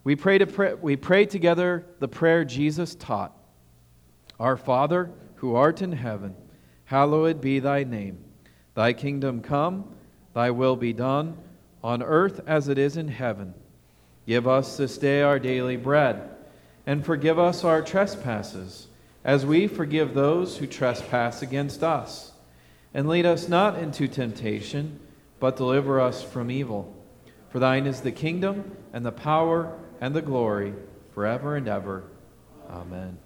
We pray together the prayer Jesus taught. Our Father, who art in heaven, hallowed be thy name. Thy kingdom come, thy will be done, on earth as it is in heaven. Give us this day our daily bread, and forgive us our trespasses, as we forgive those who trespass against us. And lead us not into temptation, but deliver us from evil. For thine is the kingdom, and the power, and the glory, forever and ever. Amen.